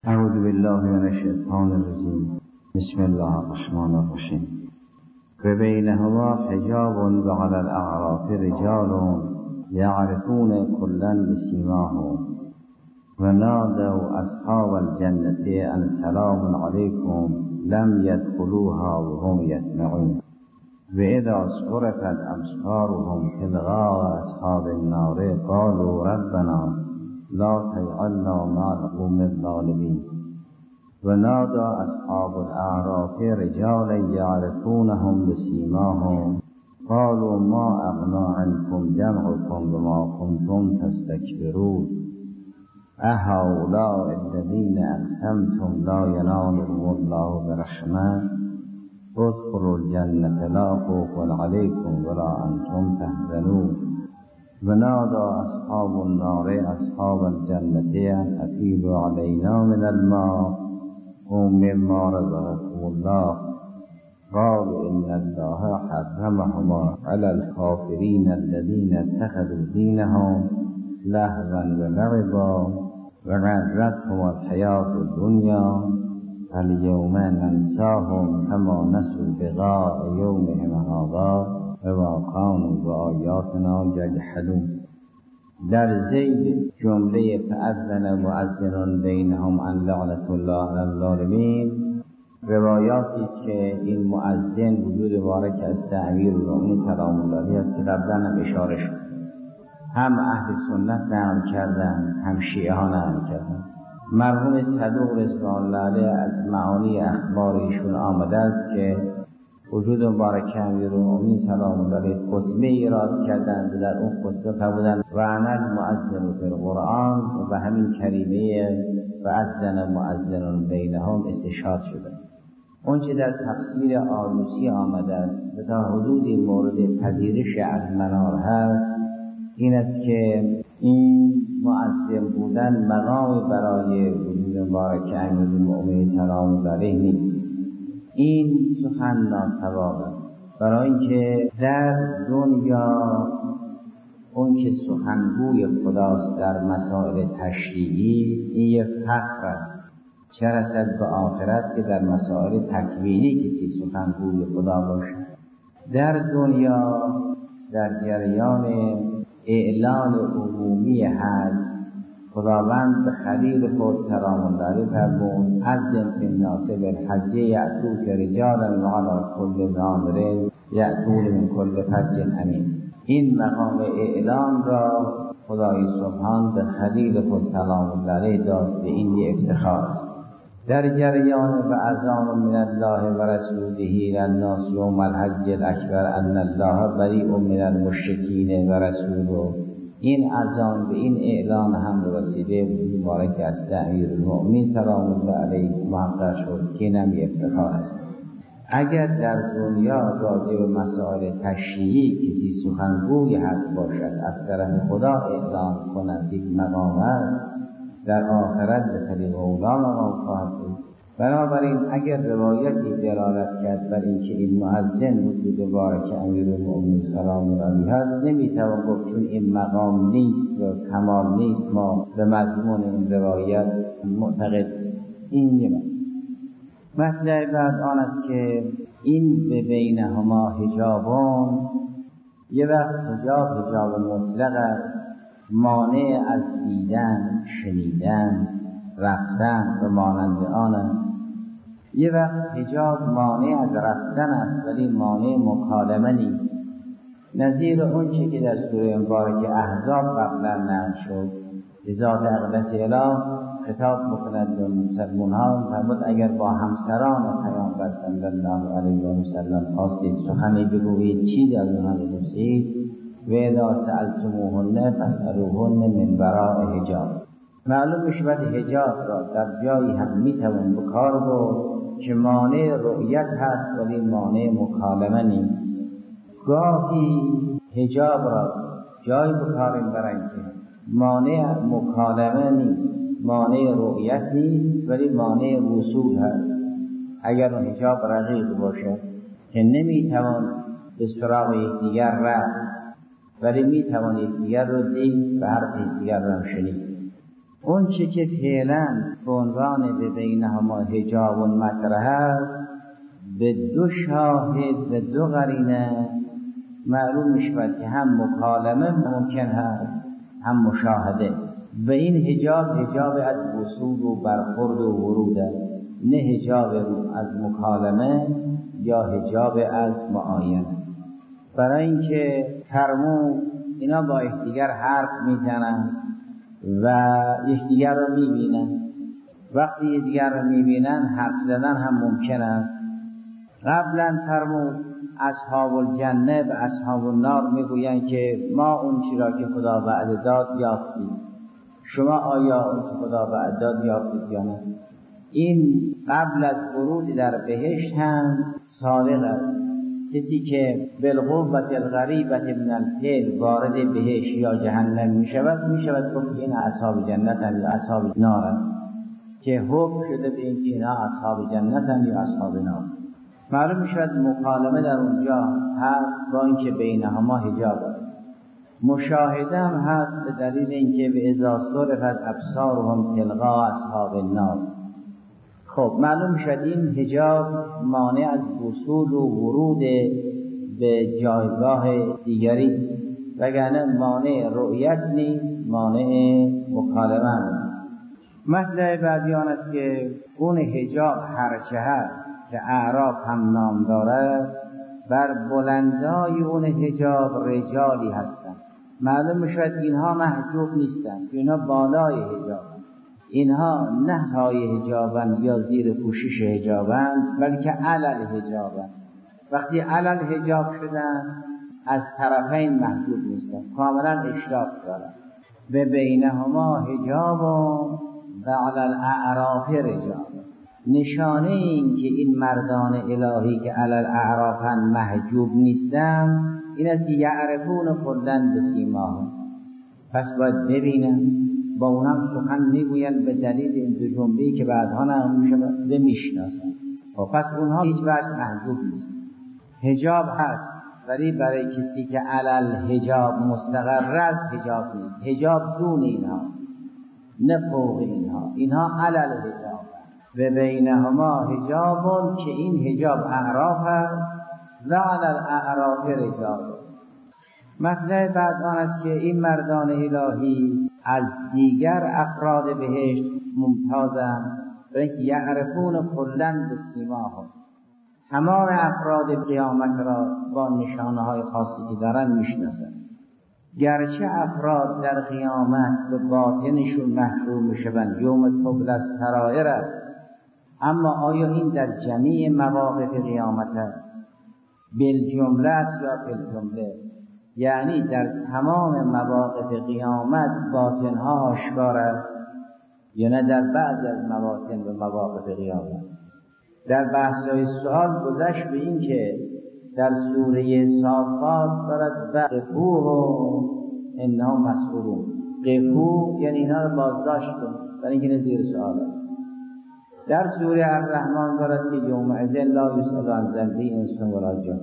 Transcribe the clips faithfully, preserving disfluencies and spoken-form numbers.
اعوذ بالله من الشیطان الرجیم. بسم الله الرحمن الرحیم. فبینهما حجاب وعلى الاعراف رجال یعرفون كلا بسیماهم ونادوا اصحاب الجنة ان سلام علیکم لم يدخلوها وهم يطمعون واذا صرفت ابصارهم تلقاء اصحاب النار قالوا ربنا لا تجعلنا مع القوم الظالمين ونادى اصحاب الاعراف رجالا يعرفونهم بسيماهم قالوا ما اغنى عنكم جمعكم بما كنتم تستكبرون أهؤلاء الذين أقسمتم لا ينالهم الله برحمة ادخلوا الجنة لا خوف عليكم ولا أنتم تحزنون ونادى أصحاب النار أصحاب الجنة أن أفيضوا علينا من الماء ومما رزقكم الله قالوا إن الله حرمهما على الكافرين الذين اتخذوا دينهم لهوا ولعبا وغرتهم الحياة الدنيا فاليوم ننساهم كما نسوا لقاء يومهم هذا و كانوا بآیاتنا یجحدون. در ذیل جمله فأذن مؤذن بینهم ان لعنة الله علی الظالمین روایاتی است که این مؤذن وجود بارک از امیرالمؤمنین سلام الله علیه است که قبلا هم اشاره شد. هم اهل سنت نقل کردن هم شیعه ها نقل کردن. مرحوم صدوق رضوان الله علیه از معانی اخبار ایشون آمده است که وجود مبارک امیرالمؤمنین سلام الله علیه خطبه ایراد کردند و در اون خطبه فرمودند وعن المؤذن فی القرآن و همین کلمه و اذن مؤذن بینهم استشهاد شده است. اون چه در تفسیر آلوسی آمده است و تا حدودی مورد پذیرش از منار هست این است که این مؤذن بودن مقام برای وجود مبارک امیرالمؤمنین سلام الله علیه نیست. این سخن ناسواب است، برای اینکه در دنیا اون که سخنگوی خداست در مسائل تشریعی این یک فخر است، چه رسد به آخرت که در مسائل تکوینی کسی سخنگوی خدا باشد. در دنیا در جریان اعلان عمومی حج خداوند به خلیل خود سلام الله علیه فرمود اذن فی الناس بالحج یأتوک رجالا وعلی کل ضامر یأتون من کل فج عمیق. این مقام اعلان را خدای سبحان به خلیل خود سلام الله علیه داد، به این یک افتخار است. در جریان و اذان من الله و رسوله الی الناس یوم الحج الاکبر ان الله بریء من المشرکین و رسوله، این اذان به این اعلان هم رسیده بود مبارک است امیرالمؤمنین سلام الله علیه محقق شد که اینم افتخار است. اگر در دنیا راجع به مسائل تشریعی کسی سخنگوی حق باشد از طرف خدا اعلان کند یک مقام است، در آخرت به طریق اولا مقام خواهد بود. بنابراین اگر روایتی دلالت کرد بر اینکه این مؤذن وجود بارک امیرالمؤمنین سلام الله علیه هست، نمیتوان گفت چون این مقام نیست و کمال نیست ما به مضمون این روایت معتقد است. این یه مطلب بعد آن است که این به بینهما حجابون، یه وقت حجاب حجاب مطلق است، مانع از دیدن، شنیدن، رفتن و مانند آن است. یه وقت حجاب مانع از رفتن است ولی مانع مکالمه نیست، نظیر اون چی که در سوره مبارک احزاب قبلا نقل شد. ذات اقدس اله خطاب میکند به مسلمان ها، فرمود اگر با همسران پیامبر صلی الله علیه و سلم خواستید سخنی بگویید چیزی از اونها بپرسید و اذا سألتموهن فاسألوهن من وراء حجاب. معلوم میشود حجاب را در جایی هم میتوان به کار برد که مانع رؤیت هست ولی مانع مکالمه نیست. گاهی حجاب را جایی به کار برند که مانع مکالمه نیست، مانع رؤیت نیست ولی مانع وصول هست. اگر اون حجاب رقیق باشد که نمیتوان به سراغ یکدیگر رفت ولی میتوان یکدیگر رو دید و حرف یکدیگر رو شنید، اون چه که فعلا به عنوان به بینهما حجاب مطرح است به دو شاهد و دو قرینه معلوم میشود که هم مکالمه ممکن هست هم مشاهده. و این حجاب حجاب از وصول و برخورد و ورود است، نه حجاب از مکالمه یا حجاب از معاینه. برای اینکه فرمود اینا با یکدیگر حرف میزنن و یکدیگر رو میبینن. وقتی یکدیگر رو میبینن حرف زدن هم ممکن است. قبلا فرمود اصحاب الجنه و اصحاب النار میگویند که ما اون چیزی را که خدا وعده داد یافتیم، شما آیا اون چیزی خدا وعده داد یافتید یا نه؟ این قبل از ورود در بهشت هم صادق است. کسی که بالقوة الغریبة من الفعل وارد بهشت یا جهنم می شود می شود گفت این اصحاب جنتن یا اصحاب نارن، که حکم شده به این که اینا اصحاب جنتن یا اصحاب نار. معلوم می شود مکالمه در اونجا هست با اینکه بینهما حجاب است. مشاهده هم هست به دلیل اینکه به اذا صرفت ابصارهم تلقا اصحاب النار. خب معلوم شد این حجاب مانع از وصول و ورود به جایگاه دیگری است، وگرنه مانع رؤیت نیست، مانع مکالمه نیست. مطلب بعدی آن است که اون حجاب هرچه هست که اعراف هم نام دارد، بر بلندای اون حجاب رجالی هستند. معلوم شد اینها محجوب نیستند، اینها بالای حجاب، اینها نه تای حجابند یا زیر پوشش حجابند، بلکه علل حجابند. وقتی علل حجاب شدن از طرفین محجوب نیستند، کاملا اشراف دارند. به بینهما حجاب و علی الاعراف رجال. نشانه این که این مردان الهی که علی الاعرافند محجوب نیستند این است که یعرفون کلا بسیماهم، پس باید ببینن، با اونم سخن میگوین به دلیل این دو جمله‌ای که بعدها نقل میشود به میشناسن. پس اونها هیچ وقت محجوب نیست. حجاب هست ولی برای کسی که علل حجاب مستقر است حجاب نیست. حجاب دون اینها نه فوق اینها، اینها علل حجاب و بینهما حجاب که این حجاب اعراف است و علل اعراف رجال. مطلب بعد آن است که این مردان الهی از دیگر افراد بهشت ممتازند و اینکه یعرفون کلا بسیماهم، تمام افراد قیامت را با نشانه های خاصی که دارن میشناسند. گرچه افراد در قیامت به باطنشون محشور میشوند، یوم تبلی السرائر است، اما آیا این در جمیع مواقف قیامت است؟ بالجمله است یا بالجمله؟ یعنی در تمام مواقف قیامت باطنها آشکار است یا نه در بعض از مواطن و مواقف قیامت؟ در بحث‌های سوال گذشت به این که در سوره صافات دارد قفوه و انها مسئولون. قفوه یعنی اینا رو بازداشت کن، برای اینکه زیر سوال است. در سوره الرحمن دارد که یومئذ لا یسأل عن ذنبه انس ولا جان.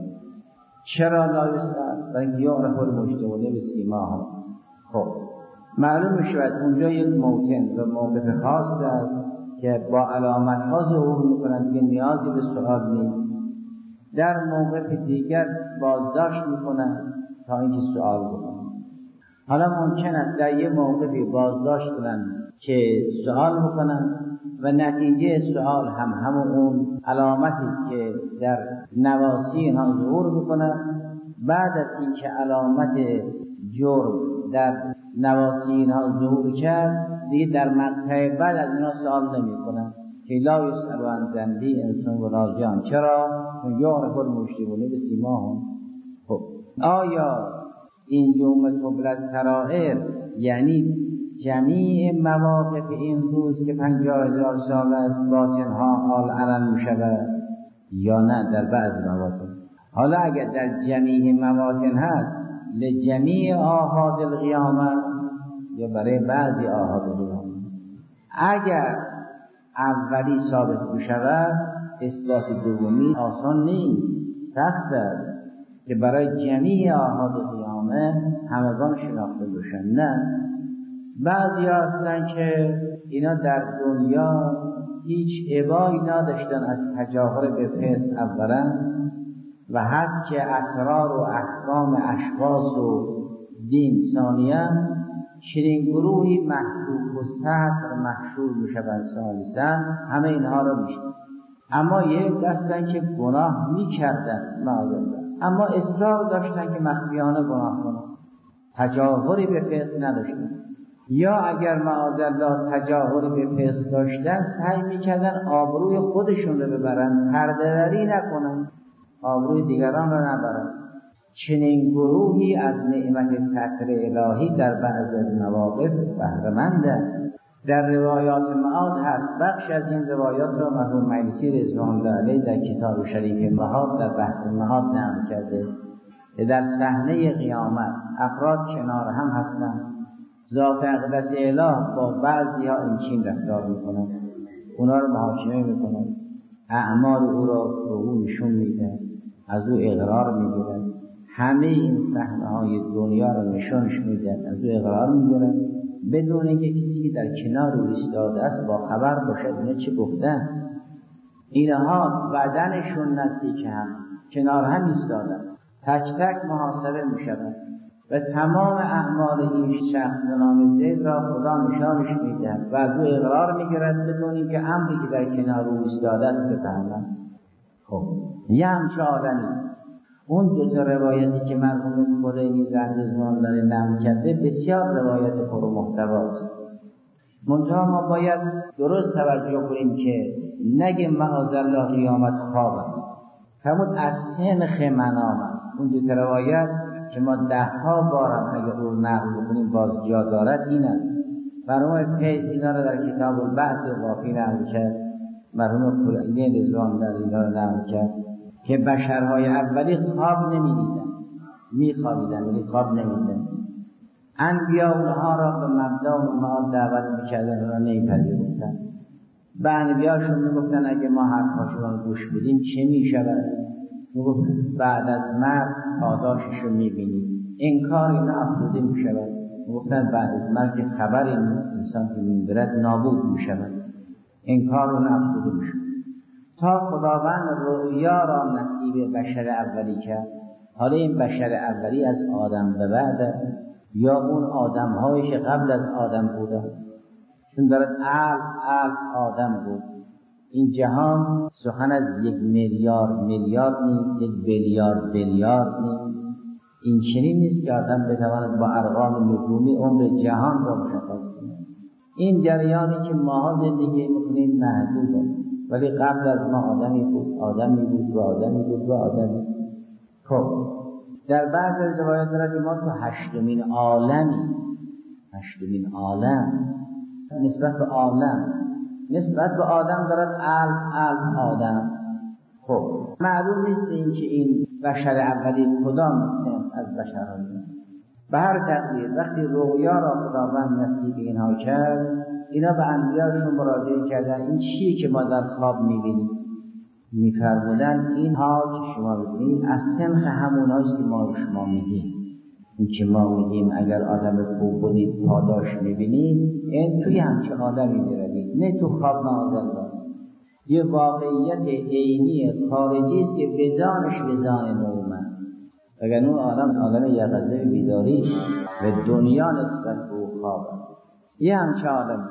چرا لا یسأل؟ برای اینکه یعرف المجرمون بسیماهم. خب معلوم میشود اونجا یک موطن و موقف خاص است که با علامت ها ظهور میکنند که نیازی به سؤال نیست. در موقف دیگر بازداشت میکنند تا اینکه سؤال بکنند. حالا ممکن است در یک موقفی بازداشت کنند که سؤال بکنند و نتیجه سؤال هم همون اون علامتی است که در نواسی اینها ظهور میکنند. بعد از اینکه علامت جرم در نواسی اینها ظهور کرد دیگه در مقطع بعد از اینا سوال نمی کنن که لا یسأل عن ذنبه انس ولا جان. چرا؟ چون یعرف المجرمون بسیماهم. خب آیا این یوم تبلی السرائر یعنی جمیع مواقف این روز که پنجاه هزار سال است باطنها حال علن می شود یا نه در بعض مواطن؟ حالا اگر در جمیع مواطن هست لجمیع آحاد القیامه یا برای بعضی آحاد القیامه؟ اگر اولی ثابت بشود اثبات دومی آسان نیست، سخت است که برای جمیع آحاد القیامه همگان شناخته بشن. نه، بعضی هستن که اینا در دنیا هیچ ابایی نداشتن از تجاهر به فسق اولا و حد که اسرار و احکام اشخاص و دین ثانیا، چنین گروهی محبوب و صدر محشور میشوند ثالثا، همه اینها را میشن. اما یک دستن که گناه میکردن معاذالله، اما اصرار داشتن که مخفیانه گناه کنن، تجاهری به فسق نداشتن، یا اگر معاذالله تجاهری به فسق داشتن سعی میکردن آبروی خودشون رو ببرن، پرده‌دری نکنن، آبروی دیگران رو نبرن. چنین گروهی از نعمت ستر الهی در بعض از مواقف بهره‌مندند. در روایات معاد هست، بخش از این روایات را مرحوم مجلسی رضوان الله علیه در کتاب شریف معاد در بحث معاد نقل کرده. در صحنه قیامت افراد کنار هم هستند، ذات اقدس اله با بعضی ها این چین رفتار میکنند، اونا رو محاکمه میکنند، اعمال او را به او نشون میدن، از او اقرار میگیرن، همه این صحنه های دنیا رو نشونش میدن، از او اقرار میگیرن بدون اینکه کسی که در کنار او ایستاده است با خبر باشد اینا چه گفتن. اینها بدنشون نزدیک هم کنار هم ایستادن، تک تک محاسبه میشوند و تمام اعمال این شخص به نام زید را خدا نشانش میدهد و از او اقرار میگیرد بدون اینکه امری که در کنار او ایستاده است بفهمند. خب یه همچه آدمی. اون دو تا روایتی که مرحوم کلینی رضوان الله علیه نقل کرده بسیار روایت پر محتواست. منتها ما باید درست توجه کنیم که نگه معاذالله قیامت خواب است، فرمود از سنخ منام است. اون دو تا روایت که ما ده ها بارم اگر رو نقل بکنیم باز جا دارد این است. مرحوم فیض اینا رو در کتاب البعث وافی نقل کرد، مرحوم کلینی رضوان الله علیه اینا رو نقل کرد که بشرهای اولی خواب نمیدیدن، میخوابیدن ولی خواب نمیدیدن. انبیا اونها را به مبدا و معاد دعوت میکردن و نمیپذیرفتن. به انبیاشون میگفتن اگه ما حرفاشون رو گوش بدیم چه میشود؟ میگفتن بعد از مرگ پاداشش رو میبینیم. انکار اینا افزوده میشود. میگفتن بعد از مرگ خبری نیست، انسان که میمیرد نابود میشود. انکار اون افزوده میشود تا خداوند رؤیا را نصیب بشر اولی کرد. حالا این بشر اولی از آدم به بعد یا اون آدم هایی که قبل از آدم بودن، چون دارد الف الف آدم بود. این جهان سخن از یک میلیارد میلیارد نیست، یک بیلیارد بیلیارد نیست. این چنین نیست که آدم بتواند با ارقام نجومی عمر جهان را مشخص کند. این جریانی که ماها زندگی میکنیم محدود است، ولی قبل از ما آدمی بود، آدمی بود و آدمی بود و آدمی. خب در بعض از روایات دارد ما تو هشتمین عالمی، هشتمین عالم نسبت به عالم، نسبت به آدم دارد الف الف آدم. خب معلوم نیست این که این بشر اولی کدام سنف از بشران. به هر تقدیر وقتی رؤیا را خداوند نصیب اینها کرد، اینا به انبیاشون مراجعه کردن این چیه که ما در خواب میبینیم؟ میفرمودن اینها که شما ببینید از سنخ همونهاست که ما شما میگیم. این که ما میگیم اگر آدم خوب بودید پاداش میبینید، این توی همچه آدمی میروید، نه تو خواب معاذالله. یه واقعیت عینی خارجی است که بزانش بزان نومن. اگر اون آدم آدم یقظه بیداری و دنیا نسبت به خواب یه همچه آدم.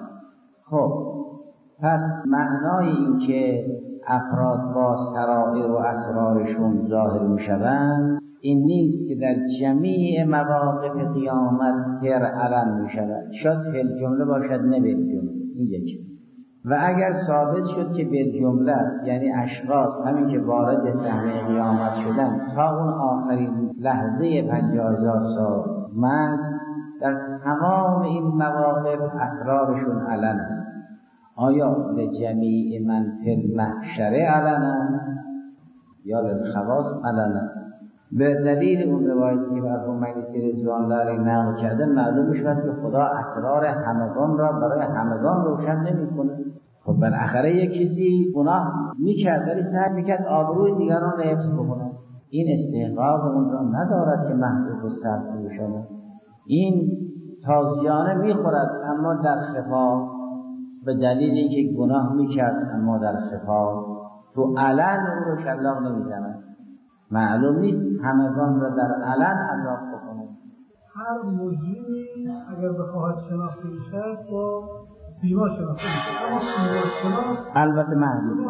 خب پس معنای این که افراد با سرائر و اسرارشون ظاهر میشوند این نیست که در جمیع مواقف قیامت سر علن میشود. شاید فعل جمله باشد نه به جمله، این یکی. و اگر ثابت شد که به جمله است، یعنی اشخاص همین که وارد صحنه قیامت شدن تا اون آخرین لحظه پنجاه هزار سال مرد، در تمام این مواقف اسرارشون علن است. آیا لجمیع من فی المحشر علن است یا للخواص علن است؟ به دلیل اون روایتی که مرحوم مجلسی رضوان الله علیه نقل کرده معلوم میشود که خدا اسرار همگان را برای همگان روشن نمیکنه. خب بالاخره یک کسی گناه میکرد ولی سعی میکرد آبروی دیگران را حفظ بکنه، این استحقاق اون را ندارد که محبوب و صدق بشود. این تازیانه میخورد اما در خفا، به دلیل اینکه گناه میکرد اما در خفا، تو علن او رو شلاق نمیزند. معلوم نیست همگان را در علن عذاب بکنه. هر مجرمی اگر بخواهد شناخته بشد با سیما شناخته بشد، اما سیما شناخت البته محدود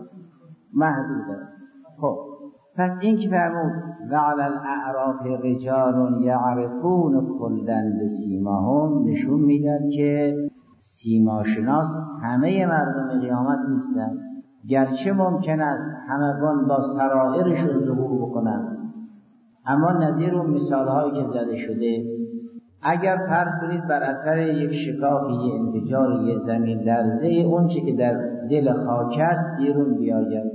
محدود است. خب پس این که فرمود وعلی الاعراف رجال یعرفون کلا بسیماهم، نشون میداد که سیماشناس همه مردم قیامت نیستند، گرچه ممکن است همگان با سرائرشون ظهور بکنند، اما نظیر اون مثال هایی که زده شده، اگر فرض کنید بر اثر یک شکافی، یک انفجاری، یک زمین لرزه، اون چه که در دل خاک است بیرون بیاید،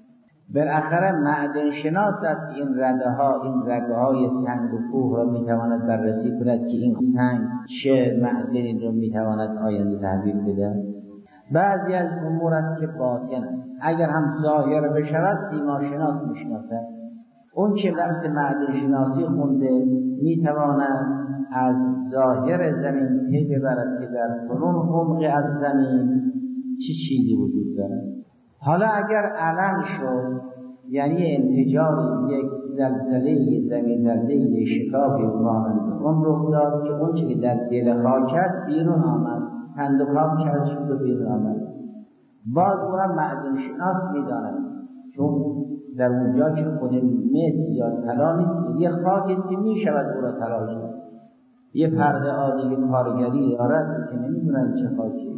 بالاخره معدن شناس است که این رده ها، این رگه های سنگ و کوه را میتواند بررسی کند که این سنگ چه معدنی را میتواند آینده تحویل بده. بعضی از امور است که باطن است، اگر هم ظاهر بشود سیما شناس میشناسد. اون که درس معدن شناسی خونده میتواند از ظاهر زمین پی ببرد که در فلان عمق از زمین چه چیزی وجود دارد. حالا اگر علم شد، یعنی انفجاری، یک زلزله، یک زمین لرزه، یک شکافی مانند اون رخ داد که اون چیزی در دل خاک است بیرون آمد، تند و کام کرد شد و بیرون آمد، باز او را معدن شناس می‌داند، چون در اونجا که خود مس یا طلا نیست، یه خاکی است که میشود او را طلا کرد. یه پرده عادی کارگری دارد که نمیدونن چه خاکیه.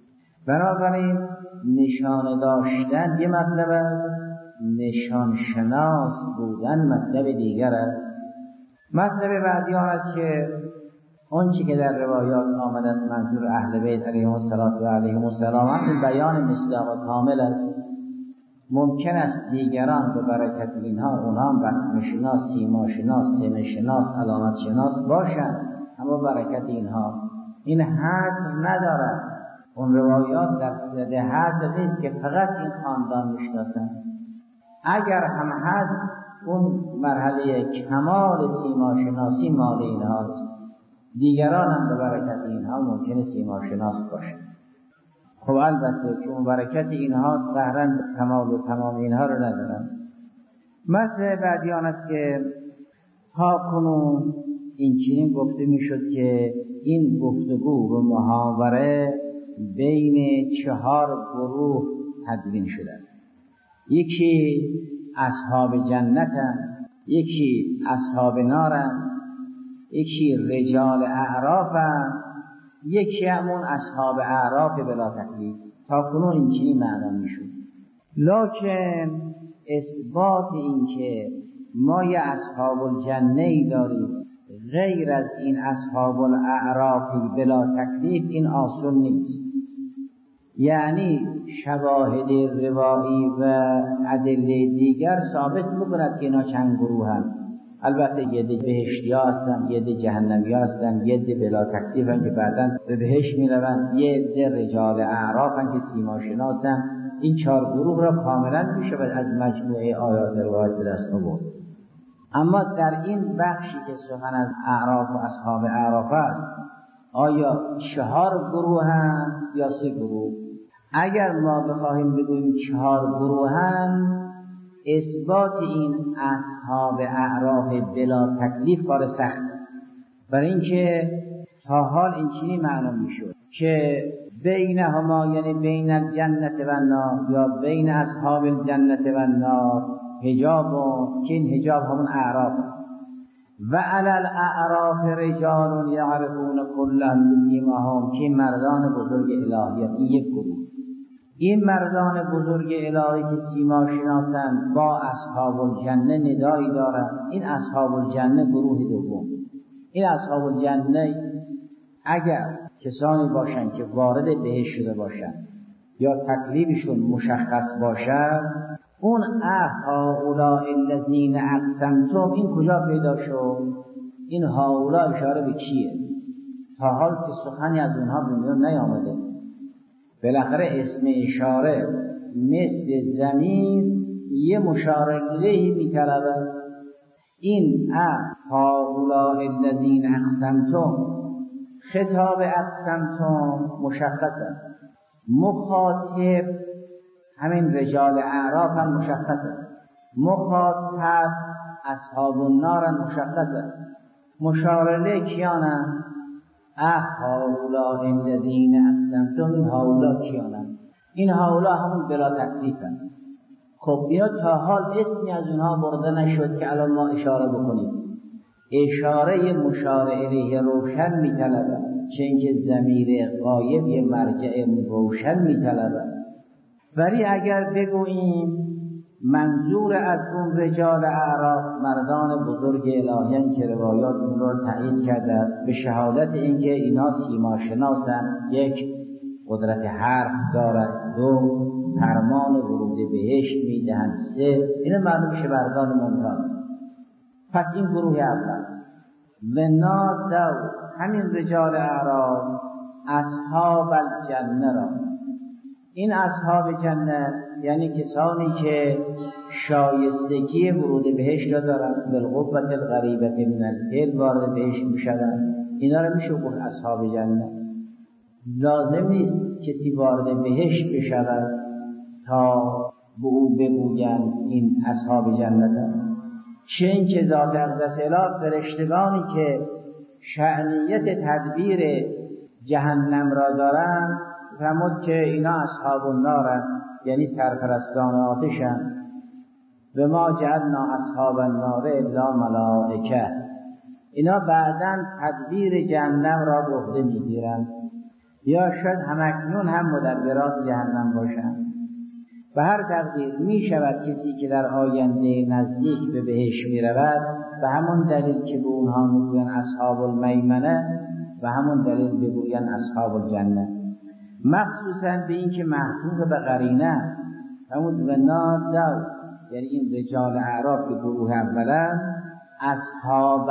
بنابراین نشان داشتن یه مطلب است، نشان شناس بودن مطلب دیگر است. مطلب بعدی آن است که اون چی که در روایات آمده است منظور اهل بیت علیهم الصلوة و علیهم السلام بیان مصداق کامل است. ممکن است دیگران به برکت اینها اونها هم بسم شناس، سیما شناس، سمه شناس، علامت شناس باشند، اما برکت اینها این حصر ندارد. اون روایات در صدد حصر نیست که فقط این خاندان میشناسند. اگر هم هست اون مرحله کمال سیما شناسی مال اینهاست، دیگران هم به برکت اینها ممکنه سیما شناس باشند. خب البته چون برکت اینهاست قهرن کمال و تمام اینها رو ندارن. مثل بعدی آن است که تا کنون این چنین گفته میشد که این گفتگو و محاوره بین چهار گروه تدوین شده است. یکی اصحاب جنتند، یکی اصحاب نارند، یکی رجال اعرافند، یکی همون اصحاب اعراف بلا تکلیف. تا کنون این چنین معنا میشد. لکن اثبات این که ما یه اصحاب الجنه ای داریم غیر از این اصحاب الاعرافی بلا تکلیف این آسون نیست. یعنی شواهد روایی و ادله دیگر ثابت می‌کند که اینا چند گروه هستند. البته یه ده بهشتی ها هستن، یه ده جهنمی ها هستن، یه ده بلا تکلیف هستن که بعداً به بهشت میروند، یه ده رجال اعراف هستن که سیما شناسن. این چهار گروه را کاملا میشود از مجموعه آیات روایت به دست آورد. اما در این بخشی که سخن از اعراف و اصحاب اعراف است، آیا چهار گروه هم یا سه گروه؟ اگر ما بخواهیم بگوییم چهار گروه هم، اثبات این اصحاب اعراف بلا تکلیف کار سخت است. برای اینکه تا حال این چنین معلوم میشد که بینهما، یعنی بین الجنت و النار یا بین اصحاب الجنت و النار حجاب، که این حجاب همون اعراف است. و علی الاعراف رجال یعرفون کلا بسیماهم، که مردان بزرگ الهیت. این یک گروه. این مردان بزرگ الهی که سیما شناسند با اصحاب الجنه ندایی دارند. این اصحاب الجنه گروه دوم. این اصحاب الجنه اگر کسانی باشند که وارد بهشت شده باشند یا تکلیفشون مشخص باشد، اون هؤلاء الذین اقسمتم این کجا پیدا شد؟ این هؤلاء اشاره به کیه؟ تا حال که سخنی از اونها به میان نیامده. بالاخره اسم اشاره مثل زمین یه مشاره الیه می‌طلبد. این هؤلاء الذین اقسمتم، خطاب اقسمتم مشخص است، مخاطب همین رجال اعراف هم مشخص است، مخاطب اصحاب النار مشخص است، مشار الیه کیانند؟ هؤلاء الذین اقسمتم، این هؤلاء کیانند؟ این هؤلاء همون بلا تکلیفند. خب اینا تا حال اسمی از اونها برده نشد که الان ما اشاره بکنیم. اشاره مشار الیه روشن می‌طلبد، چه اینکه ضمیر غایب یه مرجع روشن می‌طلبد. ولی اگر بگوییم منظور از اون رجال اعراف مردان بزرگ الهیان که روایات اون رو تایید کرده است به شهادت اینکه اینا سیما شناسند، یک قدرت حرف دارد، دو فرمان ورود بهشت میدهند، سه این معلوم شه مردان ممتاز. پس این گروه اول و نادوا، همین رجال اعراف اصحاب الجنه را، این اصحاب جنت یعنی کسانی که شایستگی ورود بهشت را دارند، بالقوة الغریبة من الفعل وارد بهشت میشوند، اینا را میشه گفت اصحاب جنت. لازم نیست کسی وارد بهشت بشود تا به او بگویند این اصحاب جنت است. چه اینکه ذات اقدس اله فرشتگانی که شأنیت تدبیر جهنم را دارند فرمود که اینا اصحاب النارند، یعنی سرپرستان آتشند. و ما جعلنا اصحاب النار الا ملائکه، اینا بعداً تدبیر جهنم را به عهده میگیرند، یا شاید همکنون هم مدبرات جهنم باشند. به هر تقدیر می شود کسی که در آینده نزدیک به بهشت می رود به همون دلیل که به اونها میگوین اصحاب المیمنه و همون دلیل بگوین اصحاب الجنه، مخصوصا به این که محفوظ به قرینه است. همون و نادوا یعنی این رجال اعراف که گروه اولا اصحاب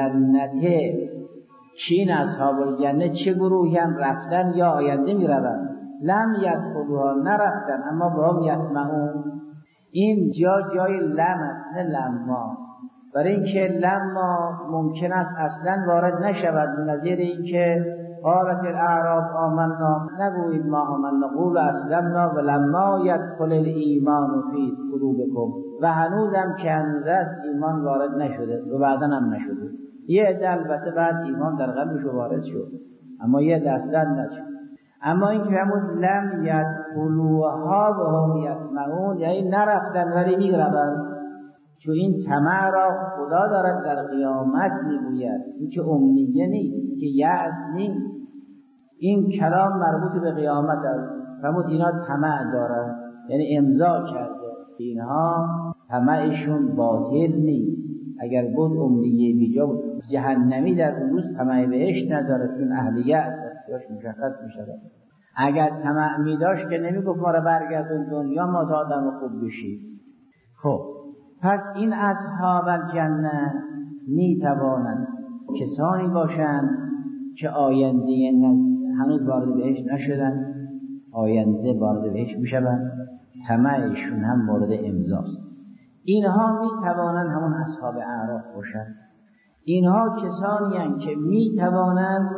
الجنته. چین اصحاب الجنه چه گروهی هم رفتن یا آینده می روند؟ لم یدخلوها، نرفتن اما به هم یطمعون. این جا جای لم است نه لما، برای اینکه لما ممکن است اصلا وارد نشود. نظیر اینکه قالت الاعراب آمنا، نگویید ما آمنا، قول اسلمنا و لما یدخل الایمان فی قلوبکم، و هنوزم که هنوز است ایمان وارد نشده و بعدا هم نشده. یه عده البته بعد ایمان در قلبش وارد شد اما یه عده اصلا نشد. اما این که همون لم یدخلوها و هم یطمعون یعنی نرفتن ولی میروند، چون این طمع را خدا دارد در قیامت میگوید. این که امنیه نیست، که یأس نیست، این کلام مربوط به قیامت است. فرمود اینا طمع دارن، یعنی امضا کرده اینها طمعشون باطل نیست. اگر بود امنیه بیجا بود. جهنمی در اون روز طمع بهشت نداره، چون اهل یأس است، یاش مشخص میشه. اگر طمع میداشت که نمیگفت ما را برگردون دنیا ما تا آدم خوب بشید. خب پس این اصحاب الجنه می توانند کسانی باشند که آینده هنوز وارد بهشت نشدن، آینده وارد بهشت میشوند، طمعشون هم مورد امضاست. اینها می توانند همون اصحاب اعراف باشند. اینها کسانی هستند که می توانند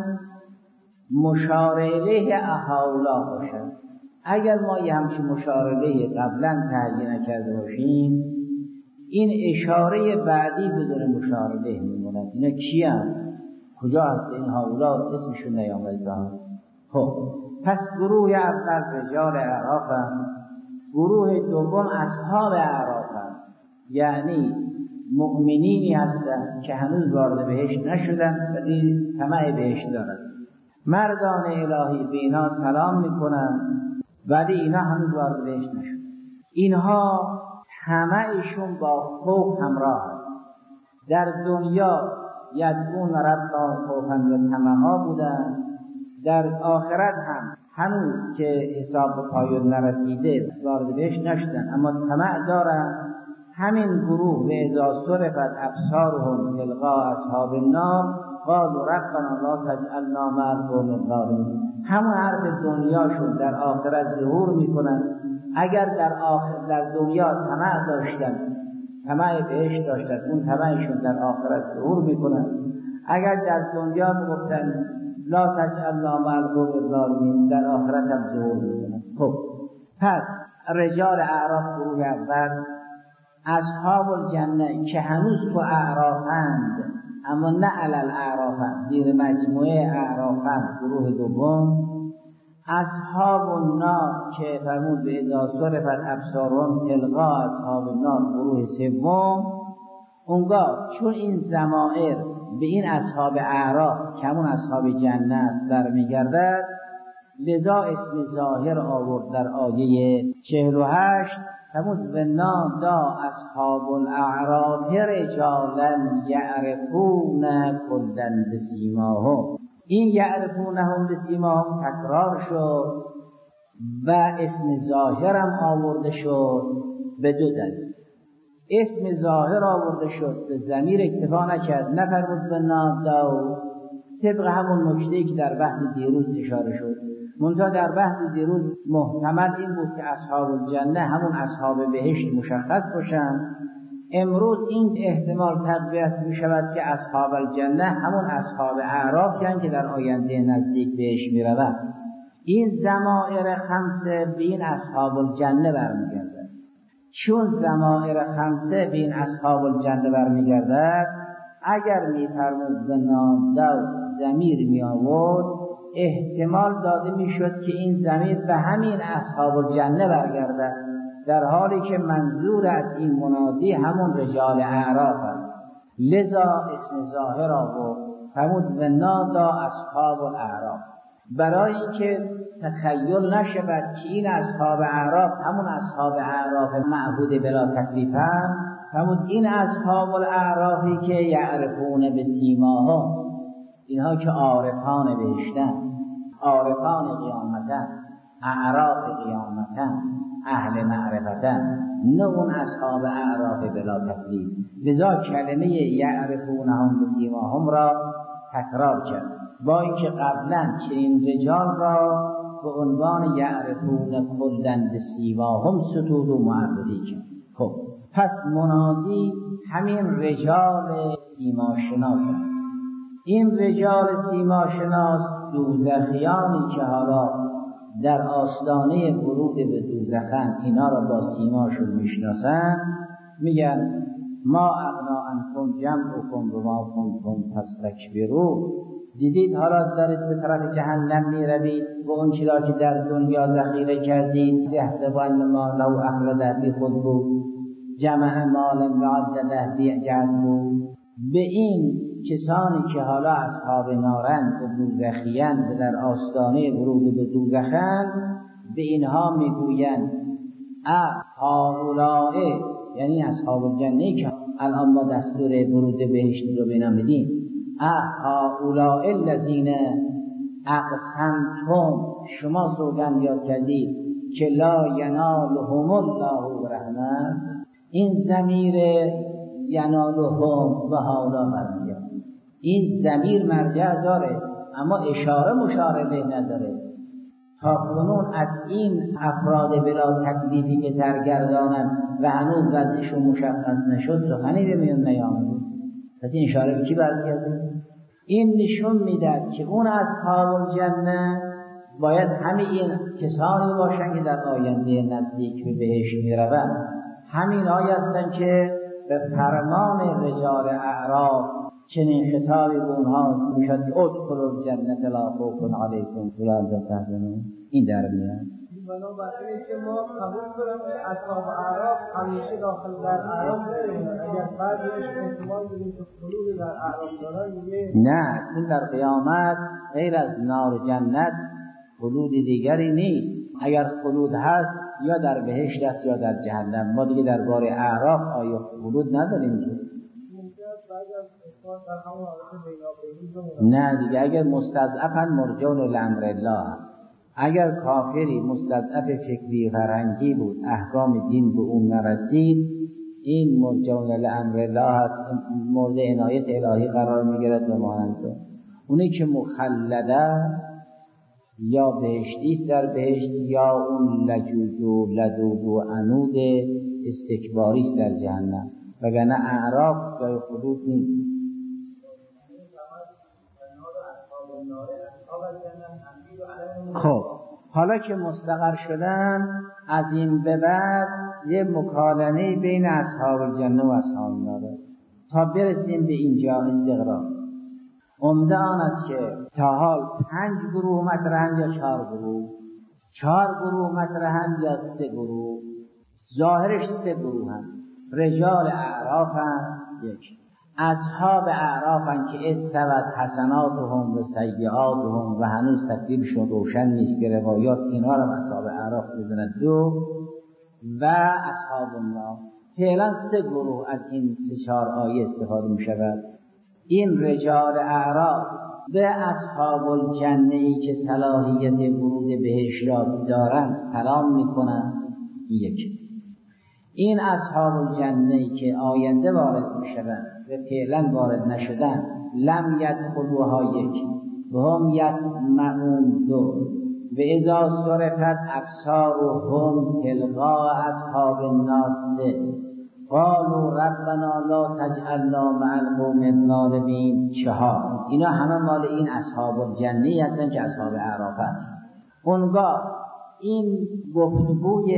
مشار الیه هؤلاء باشند. اگر ما یه همچین مشار الیه قبلا تعیین نکرده باشیم، این اشاره بعدی بدون مشار الیه میموند. اینا کیان؟ کجا هست این هؤلاء؟ اسمشون نیامده. خب پس گروه اول رجال اعرافند، گروه دوم اصحاب اعرافند، یعنی مؤمنینی هستند که هنوز وارد بهشت نشدن ولی طمع بهشت دارند. مردان الهی به اینا سلام میکنن ولی اینا هنوز وارد بهشت نشدن. اینها طمعشون با خوف همراه است. در دنیا یدعون ربهم خوفا و طمعا بودن، در آخرت هم هنوز که حساب به پایان نرسیده وارد بهشت نشدن اما طمع دارن. همین گروه و اذا صرفت ابصارهم تلقا اصحاب النار قالوا ربنا لا تجعلنا مع القوم الظالمین. همون حرف دنیاشون در آخرت ظهور میکنن. اگر در آخر در دنیا طمع داشتن، طمع بهشت داشتن، اون طمعشون در آخرت ظهور میکنن. اگر در دنیا میگفتن لا تجعلنا مع القوم الظالمین، در آخرت هم ظهور میکنن. خب پس رجال اعراف گروه اول، اصحاب الجنه که هنوز تو اعرافند اما نه علل اعرافند، زیر مجموعه اعرافند، گروه دوم. اصحاب النار که فرمود به اذا صرفت ابصارهم تلقا اصحاب النار، گروه سوم. اونگاه چون این ضمائر به این اصحاب اعراف که همون اصحاب جنه است برمیگردد، لذا اسم ظاهر آورد در آیه چهل و هشت، فرمود و نادا اصحاب الاعراف رجالا یعرفون کلا بسیماهم. این یعرفونهم بسیماهم تکرار شد و اسم ظاهرم آورده شد به دو دلیل. اسم ظاهر آورده شد به ضمیر اکتفا نکرد، نفرمود به نادا، طبق همون نکته‌ای که در بحث دیروز اشاره شد. منتها در بحث دیروز محتمل این بود که اصحاب الجنه همون اصحاب بهشت مشخص باشند. امروز این احتمال تقویت می شود که اصحاب الجنه همون اصحاب اعراف یعنی که در آینده نزدیک بهش می رود. این ضمائر خمسه به این اصحاب الجنه برمیگردد. چون ضمائر خمسه به این اصحاب الجنه برمیگردد، اگر می فرمود به نادا ضمیر می آورد، احتمال داده می شد که این ضمیر به همین اصحاب الجنه برگردد، در حالی که منظور از این منادی همون رجال اعراف است. لذا اسم ظاهر آورد، فرمود و نادا اصحاب الاعراف، برای اینکه تخیل نشود که این اصحاب اعراف همون اصحاب اعراف معبود بلا تکلیف هم، فرمود این اصحاب الاعرافی که یعرفون بسیماهم، اینها که عارفان بهشتن، عارفان قیامتن، اعراف قیامتن، اهل معرفتن، نه اون اصحاب اعراف بلا تکلیف. لذا کلمه یعرفونهم بسیماهم را تکرار کرد، با اینکه قبلا چنین رجال را به عنوان یعرفون کلا بسیماهم ستود و معرفی کرد. خب پس منادی همین رجال سیماشناس هست. این رجال سیماشناس دوزخیانی که حالا در آستانه ورود به دوزخن اینا را با سیماشون میشناسن، میگن ما اغنا عنکم جمعکم و ما کنتم تستکبرون. دیدید حالا دارید به طرف جهنم میروید و اون چیزا که در دنیا ذخیره کردید، یحسبون ما لو اخلده بی خود بود جمع مالا و عدده بیعجد بود. به این کسانی که حالا اصحاب نارند و دوزخیند و در آستانه ورود به دوزخند، به اینها میگویند اه هؤلاء، یعنی اصحاب الجنه که الان ما دستور ورود بهشت رو بینا میدیم، اه هؤلاء الذین اقسمتم، شما سوگند یاد کردید که لا ینالهم الله برحمت. این ضمیر ینالهم و حالا برمیاد، این ضمیر مرجع داره اما اشاره مشاره به نداره. تا کنون از این افراد بلا تکلیفی که درگردانن و هنوز وضعشون مشخص نشد سخنی به میون نیامده. پس این اشاره به کی برمیگرده؟ این نشون میدهد که اون اصحاب الجنه باید همه این کسانی باشن که در آینده نزدیک به بهشت میروند. همین هایی هستن که به فرمان رجال اعراف چنین خطابی به اونها میشد که ادخلوا الجنة لا خوف علیکم ولا انتم تحزنون. این در میاد. بنابراین که ما قبول کنیم که اصحاب اعراف همیشه داخل در اعراف نمیمونن. اگر بعضیش احتمال بدیم که خلود در اعراف دارن دیگه نه، چون در قیامت غیر از نار و جنت خلود دیگری نیست. اگر خلود هست یا در بهشت است یا در جهنم. ما دیگه در بار اعراف آیا خلود نداریم که؟ نه دیگه، اگر مستضعفن مرجون لامر الله، اگر کافری مستضعف فکری فرهنگی بود احکام دین به اون نرسید، این مرجون لامر الله است، مورد عنایت الهی قرار میگیرد و مانند. اونی که مخلده یا بهشتیست در بهشت یا اون لجوج و لدود و عنود استکباریست در جهنم، وگرنه اعراف جای خلود نیست. خب حالا که مستقر شدن، از این به بعد یه مکالمه بین اصحاب الجنه و اصحاب النار تا برسیم به اینجا استقرار. عمده آن است که تا حال پنج گروه مطرحند یا چهار گروه، چهار گروه مطرحند یا سه گروه. ظاهرش سه گروه هم رجال اعراف هم یک، اصحاب اعراف هم که استوت حسناتهم و سیئاتهم و هنوز تکلیفشون روشن نیست که روایات اینا رو اصحاب اعراف بدونن. دو و اصحاب النار. فعلا سه گروه از این سه چهار آیه استفاده می شود. این رجال اعراف به اصحاب الجنه ای که صلاحیت ورود بهش را دارند سلام می کنند. یک. این اصحاب الجنه ای که آینده وارد می شوند و فعلا وارد نشدن، لم یدخلوها یک و هم یسمعون دو و اذا صرفت ابصارهم تلقاء اصحاب النار سه قالوا ربنا لا تجعلنا مع القوم الظالمین چهار. اینا همه مال این اصحاب الجنه هستن که اصحاب اعراف هستن. اونگاه این گفتگوی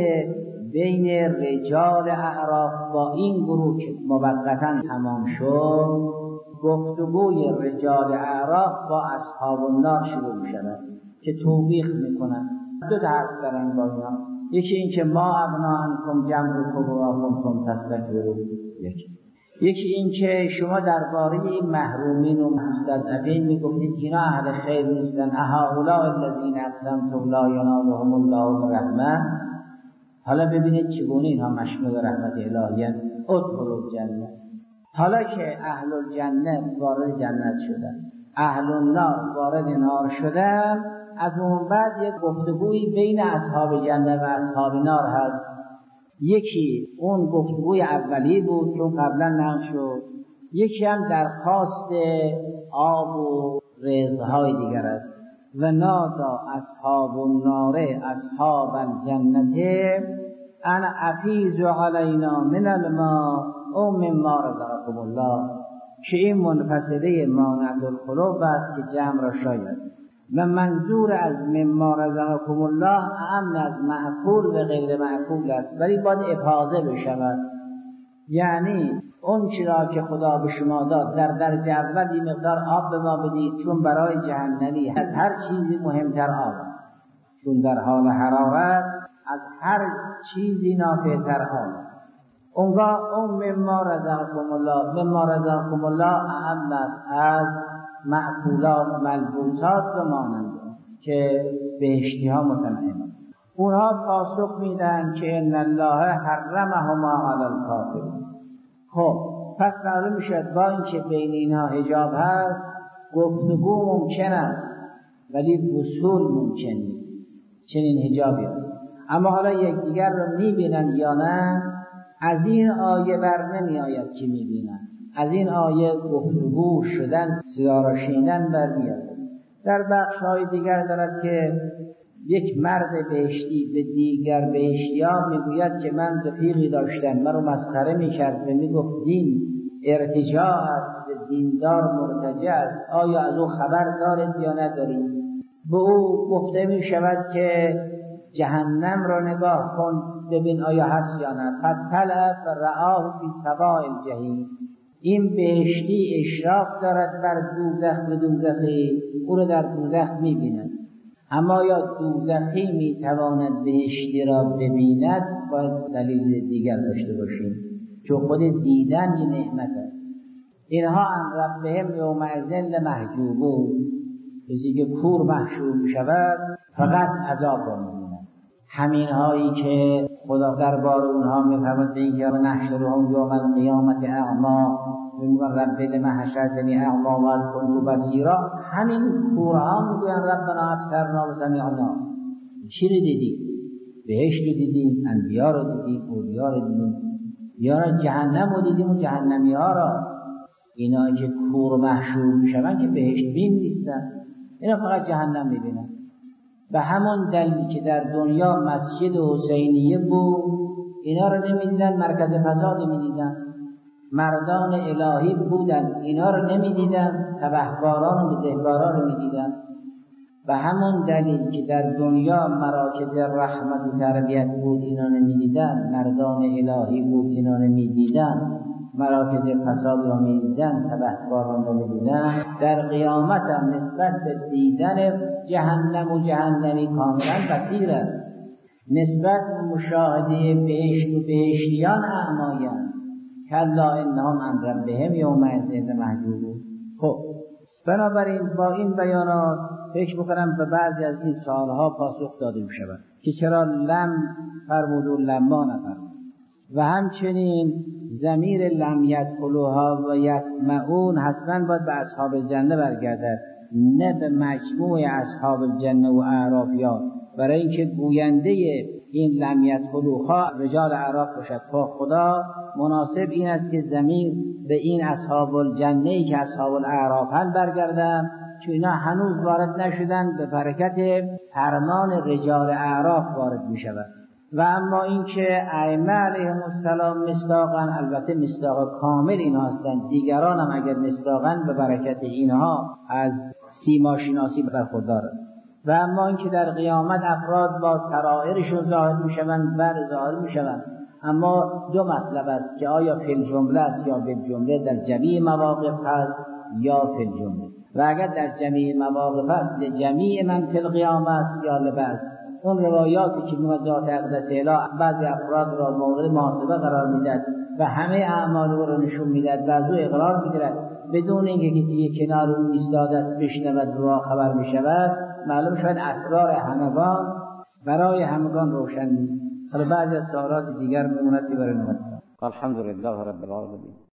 بین رجال اعراف با این گروه که موقتا تمام شد، گفتگوی رجال اعراف با اصحاب النار شروع می شود که توبیخ می کنند. دو تا حرف دارن با اینا. یکی این که ما اغنا عنکم جمعکم و کنتم تستكبرون، یکی یکی این که شما درباره این محرومین و مستضعفین میگفتید اینا اهل خیر نیستن. اهؤلاء الذین اقسمتم لا ینالهم الله برحمه. حالا ببینید چگونه اینها مشمول رحمت الهی هستند. ادخلوا الجنه. حالا که اهل الجنه وارد جنت شدن، اهل النار وارد نار شدن، از اون بعد یک گفتگوی بین اصحاب جنه و اصحاب نار هست. یکی اون گفتگوی اولی بود که قبلا نقل شد، یکی هم درخواست آب و رزقهای دیگر است. و نادا اصحاب النار اصحاب الجنه ان افیضوا علینا من الماء او مما رزقکم الله، که این منفصله مانند القلوب است که جمع را شاید و منظور از مما رزقکم الله اعم از معقول و غیر معقول است، ولی باید افاضه بشود. یعنی اون چرا که خدا به شما داد در درجه اول این مقدار آب به ما بدید، چون برای جهنمی از هر چیزی مهمتر آب است، چون در حال حرارت از هر چیزی نافعتر آب است. اونگاه اون مما رزقکم الله، مما رزقکم الله اعم است از معقولات ملبوسات و مانند که بهشتی ها متنعم. اونها پاسخ میدن که ان الله حرمهما علی الکافرین. خب پس معلوم میشد با اینکه بین اینها حجاب هست، گفتگو ممکن است ولی وصول ممکن نیست، چنین حجابی هست. اما حالا یکدیگر رو میبینن یا نه، از این آیه بر نمی آید که میبینن. از این آیه گفتگو شدن، صدا را شنیدن برمیاد. در بخش‌های دیگر دارد که یک مرد بهشتی به دیگر بهشتیان میگوید که من رفیقی داشتم، من رو مسخره میکرد و میگفت دین ارتجاع است، دیندار مرتجع است، آیا از او خبر دارید یا ندارید؟ به او گفته میشود که جهنم را نگاه کن ببین آیا هست یا نه. فطلع فرآه فی سواء الجحیم. این بهشتی اشراف دارد بر دوزخ و دوزخی، او را در دوزخ میبیند. اما یا دوزخی میتواند بهشتی را ببیند، باید دلیل دیگر داشته باشیم، چون خود دیدن یه نعمت است. اینها عن ربهم یومئذ لمحجوبون. کسی که کور محشور شود فقط عذاب را می‌بیند. همین هایی که خدا درباره اونها میفرماید اینکه نحشرهم یوم القیامت اعما، میگن رب لما حشرتنی اعما و کنت بصیرا. همین کورها میگن ربنا ابصرنا و سمعنا. چی رو دیدیم؟ بهشت رو دیدیم، انبیا رو دیدیم، اولیا رو دیدیم، یا جهنم رو دیدیم و جهنمی ها را. اینا که کور محشور میشن که بهشت بین نیستن، اینا فقط جهنم میبینن. به همون دلیل که در دنیا مسجد حسینیه بود، اینا رو نمیدیدن، مرکز فساد میدیدن. مردان الهی بودن، اینا رو نمیدیدن، تبهکاران و بدهکاران رو میدیدن. و همون دلیل که در دنیا مراکز رحمت و تربیت بود اینا نمیدیدن، مردان الهی بود اینا نمیدیدن، مراکز فساد را میدیدن، تبهکاران را میدیدن، در قیامت هم نسبت به دیدن جهنم و جهنمی کاملا بصیره، نسبت به مشاهده بهشت و بهشتیان اعمایان کلا انهم عن ربهم یومئذ محجوبون. خب بنابراین با این بیانات فکر بکنم به بعضی از این سوالها پاسخ داده می شود که چرا لم فرمود و لما نفرمود، و همچنین ضمیر لم یدخلوها و یطمعون حتما باید به اصحاب الجنه برگردد، نه به مجموع اصحاب الجنه و اعرافیان، برای اینکه گوینده این لم یدخلوها رجال اعراف باشد. خب خدا مناسب این است که ضمیر به این اصحاب الجنه ای که اصحاب الاعرافن برگردن، چون اینا هنوز وارد نشدن، به برکت فرمان رجال اعراف وارد می شود. و اما اینکه ائمه علیهم السلام مصداقن، البته مصداق کامل اینها هستند، دیگران هم اگر مصداقن به برکت اینها از سیما شناسی برخوردارند. و اما اینکه در قیامت افراد با سرائرشون ظاهر می شوند، بعد ظاهر می شوند، اما دو مطلب است که آیا فی الجمله است یا بالجمله، در جمیع مواقف هست یا فی الجمله. و اگر در جمیع مواقف است لجمیع من فی القیامه است یا لبعض. اون روایاتی که میاد ذات اقدس اله بعضی افراد را مورد محاسبه قرار میداد و همه اعمال او را نشون میداد و از او اقرار میگیرد بدون اینکه کسی کنار او ایستاده است بشنود و خبر میشود، معلوم شود اسرار همگان برای همگان روشن نیست. حالا بعضی از سوالات دیگر بماند که برای نمید. الحمدلله رب العالمین.